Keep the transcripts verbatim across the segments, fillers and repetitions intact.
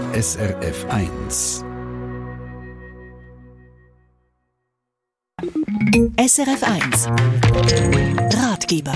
S R F eins. S R F eins Ratgeber.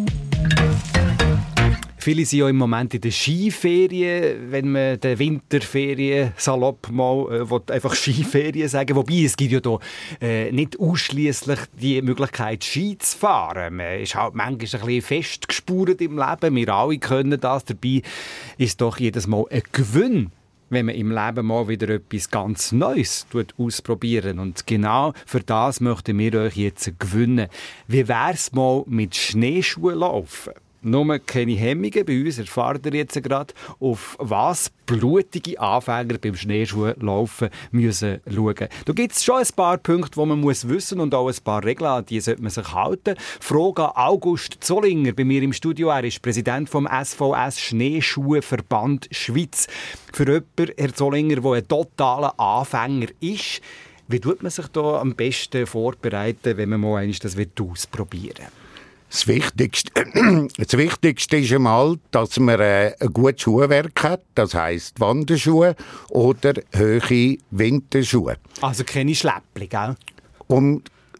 Viele sind ja im Moment in den Skiferien, wenn man den Winterferien salopp mal äh, will, einfach Skiferien sagen. Wobei, es gibt ja da äh, nicht ausschliesslich die Möglichkeit, Ski zu fahren. Man ist halt manchmal ein bisschen festgespurt im Leben. Wir alle können das. Dabei ist doch jedes Mal ein Gewinn, wenn man im Leben mal wieder etwas ganz Neues ausprobieren. Und genau für das möchten wir euch jetzt gewinnen. Wie wäre es mal mit Schneeschuhen laufen? Nur keine Hemmungen bei uns, erfahrt ihr jetzt gerade, auf was blutige Anfänger beim Schneeschuhlaufen müssen schauen. Da gibt es schon ein paar Punkte, die man muss wissen und auch ein paar Regeln, an die sollte man sich halten. Frage an August Zollinger bei mir im Studio. Er ist Präsident vom S V S Schneeschuhverband Schweiz. Für jemanden, Herr Zollinger, der ein totaler Anfänger ist, wie tut man sich da am besten vorbereiten, wenn man mal einmal das ausprobieren will? Das Wichtigste, das Wichtigste ist einmal, dass man ein gutes Schuhwerk hat, das heisst Wanderschuhe oder hohe Winterschuhe. Also keine Schläppli, gell? Um,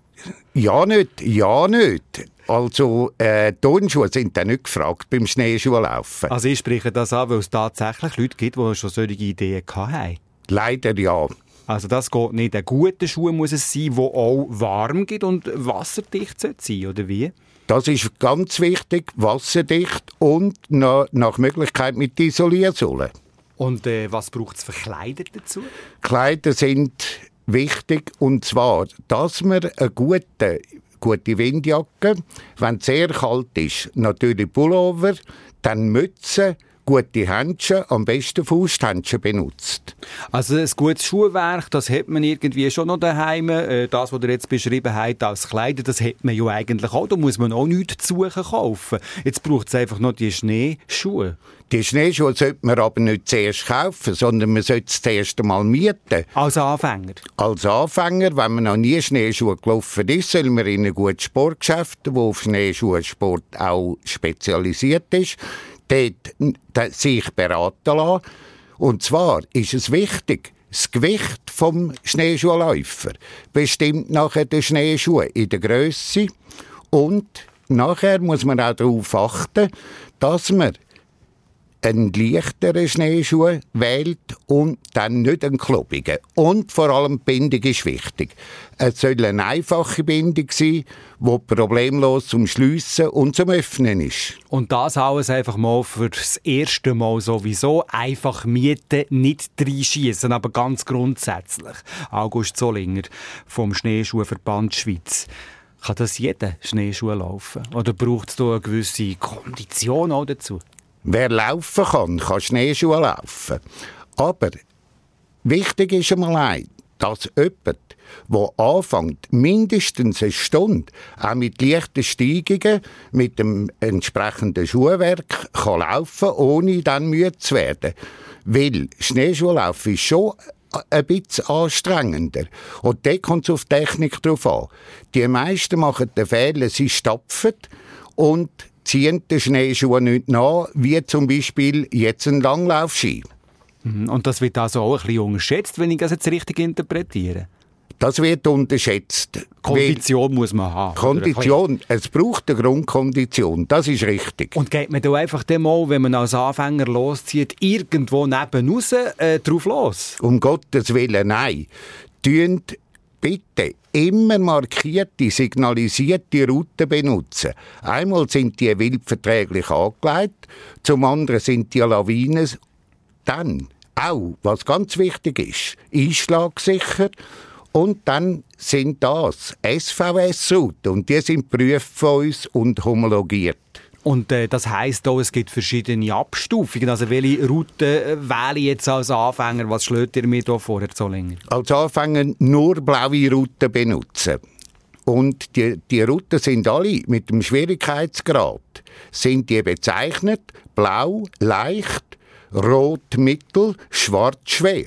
ja nicht, ja nicht. Also äh, Turnschuhe sind dann nicht gefragt beim Schneeschuhlaufen. Also ich spreche das an, weil es tatsächlich Leute gibt, die schon solche Ideen hatten. Leider ja. Also das geht nicht. Ein guter Schuh muss es sein, der auch warm gibt und wasserdicht sein sollte, oder wie? Das ist ganz wichtig, wasserdicht und nach, nach Möglichkeit mit Isoliersohle. Und äh, was braucht es für Kleider dazu? Kleider sind wichtig, und zwar, dass man eine gute, gute Windjacke, wenn es sehr kalt ist, natürlich Pullover, dann Mütze, gute Händchen, am besten Fausthändchen benutzt. Also ein gutes Schuhwerk, das hat man irgendwie schon noch daheim. Das, was ihr jetzt beschrieben habt als Kleider, das hat man ja eigentlich auch. Da muss man auch nichts zu suchen kaufen. Jetzt braucht es einfach noch die Schneeschuhe. Die Schneeschuhe sollte man aber nicht zuerst kaufen, sondern man sollte es zuerst einmal mieten. Als Anfänger? Als Anfänger, wenn man noch nie Schneeschuhe gelaufen ist, soll man in ein gutes Sportgeschäft, das auf Schneeschuhsport auch spezialisiert ist, dort sich beraten lassen. Und zwar ist es wichtig, das Gewicht vom Schneeschuhläufer bestimmt nachher den Schneeschuh in der Grösse. Und nachher muss man auch darauf achten, dass man einen leichteren Schneeschuh wählt und dann nicht einen klobigen. Und vor allem die Bindung ist wichtig. Es soll eine einfache Bindung sein, die problemlos zum Schliessen und zum Öffnen ist. Und das alles einfach mal für das erste Mal sowieso. Einfach mieten, nicht reinschiessen, aber ganz grundsätzlich. August Zollinger vom Schneeschuhverband Schweiz. Kann das jeder Schneeschuh laufen? Oder braucht es da eine gewisse Kondition auch dazu? Wer laufen kann, kann Schneeschuhe laufen. Aber wichtig ist einmal ein, dass jemand, der anfängt, mindestens eine Stunde, auch mit leichten Steigungen, mit dem entsprechenden Schuhwerk, kann laufen, ohne dann müde zu werden. Weil Schneeschuhlaufen ist schon ein bisschen anstrengender. Und da kommt es auf die Technik drauf an. Die meisten machen den Fehler, sie stapfen und ziehen den Schneeschuh nicht nach, wie zum Beispiel jetzt ein Langlaufski. Und das wird also auch ein bisschen unterschätzt, wenn ich das jetzt richtig interpretiere? Das wird unterschätzt. Kondition muss man haben. Kondition, es braucht eine Grundkondition, das ist richtig. Und geht man da einfach dann mal, wenn man als Anfänger loszieht, irgendwo neben raus äh, drauf los? Um Gottes Willen, nein. Tönt bitte immer markierte, signalisierte Routen benutzen. Einmal sind die wildverträglich angelegt, zum anderen sind die Lawinen. Dann auch, was ganz wichtig ist, einschlagsicher. Und dann sind das S V S-Routen und die sind geprüft von uns und homologiert. Und äh, das heisst auch, es gibt verschiedene Abstufungen. Also welche Route äh, wähle ich jetzt als Anfänger? Was schlägt ihr mir da vor, Herr Zollinger? Als Anfänger nur blaue Routen benutzen. Und die, die Routen sind alle mit dem Schwierigkeitsgrad. Sind die bezeichnet? Blau, leicht, rot, mittel, schwarz, schwer.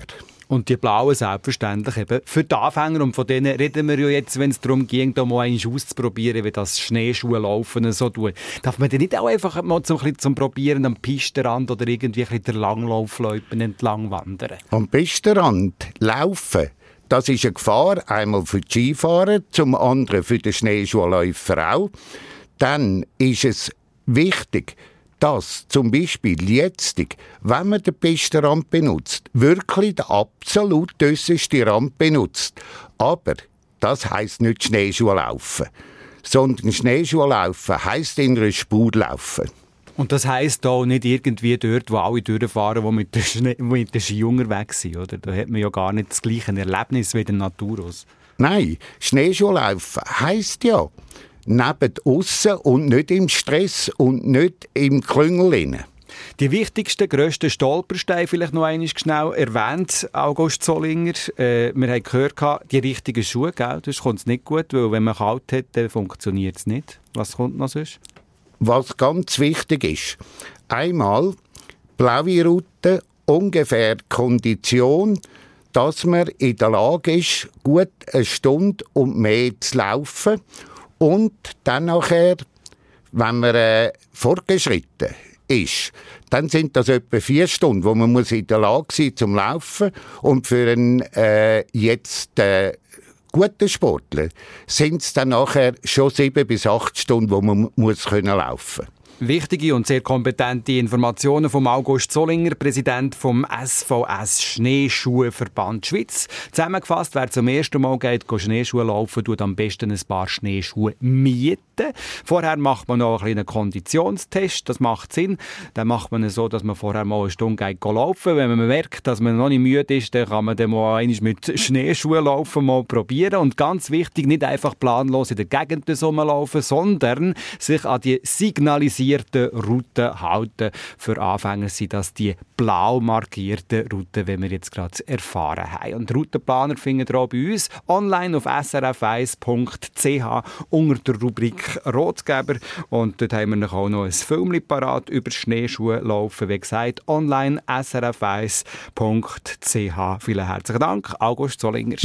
Und die blauen selbstverständlich eben für die Anfänger. Und von denen reden wir ja jetzt, wenn es darum ging, da mal einmal auszuprobieren, wie das Schneeschuhlaufen so tut. Darf man denn nicht auch einfach mal zum, zum Probieren am Pistenrand oder irgendwie ein bisschen der Langlaufloipen entlang wandern? Am Pistenrand laufen, das ist eine Gefahr, einmal für die Skifahrer, zum anderen für den Schneeschuhläufer auch. Dann ist es wichtig, dass zum Beispiel jetzt, wenn man den Pistenrand benutzt, wirklich den absolut äussersten Rand benutzt. Aber das heisst nicht Schneeschuhlaufen, sondern Schneeschuhlaufen heisst in einer Spur laufen. Und das heisst auch nicht irgendwie dort, wo alle durchfahren, die mit der, Schnee, mit der Ski unterwegs sind, oder? Da hat man ja gar nicht das gleiche Erlebnis wie den Naturos. Nein, Schneeschuhlaufen heisst ja, neben aussen und nicht im Stress und nicht im Klüngel. Die wichtigsten, grössten Stolpersteine vielleicht noch einmal schnell erwähnt, August Zollinger. Äh, wir haben gehört, die richtigen Schuhe, gell? Das kommt nicht gut, weil wenn man kalt hat, dann funktioniert es nicht. Was kommt noch sonst? Was ganz wichtig ist, einmal blaue Route, ungefähr die Kondition, dass man in der Lage ist, gut eine Stunde und mehr zu laufen. Und dann nachher, wenn man äh, fortgeschritten ist, dann sind das etwa vier Stunden, wo man muss in der Lage sein zum Laufen. Und für einen äh, jetzt äh, guten Sportler sind es dann nachher schon sieben bis acht Stunden, wo man muss können laufen. Wichtige und sehr kompetente Informationen vom August Zollinger, Präsident vom S V S Schneeschuhverband Schweiz. Zusammengefasst, wer zum ersten Mal geht, Schneeschuhe laufen, tut am besten ein paar Schneeschuhe mieten. Vorher macht man noch einen kleinen Konditionstest, das macht Sinn. Dann macht man es so, dass man vorher mal eine Stunde geht laufen. Wenn man merkt, dass man noch nicht müde ist, dann kann man dann mal einmal mit Schneeschuhen laufen mal probieren. Und ganz wichtig, nicht einfach planlos in der Gegend rumlaufen, sondern sich an die signalisierten Routen halten. Für Anfänger sind das die blau markierten Routen, wie wir jetzt gerade erfahren haben. Und Routenplaner findet ihr auch bei uns online auf s r f eins punkt c h unter der Rubrik Rotgeber. Und dort haben wir noch auch noch ein Film parat über Schneeschuhe laufen. Wie gesagt, online s r f eins punkt c h. Vielen herzlichen Dank, August Zollinger.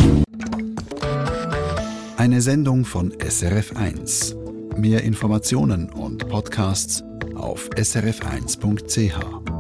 Eine Sendung von S R F eins. Mehr Informationen und Podcasts auf s r f eins punkt c h.